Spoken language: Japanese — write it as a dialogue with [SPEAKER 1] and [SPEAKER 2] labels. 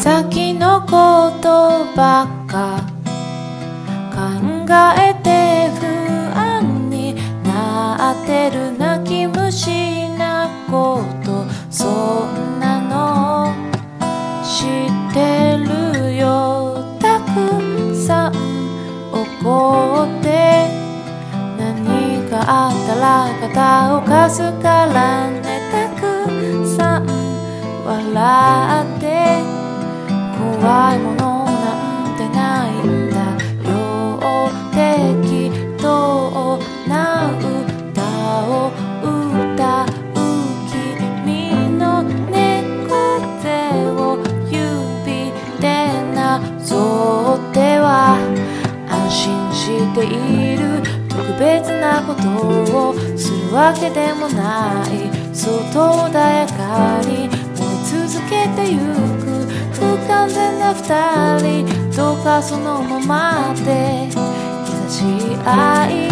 [SPEAKER 1] 先のことばっか考えて不安になってる泣き虫なことそんなの知ってるよたくさん怒って何かあったら肩を貸すからねたくさん笑って怖いものなんてないんだよ適当な歌を歌う君の猫背を指でなぞっては安心している特別なことをするわけでもないそっと穏やかに燃え続けてゆく不完全な二人どうかそのままで優しい愛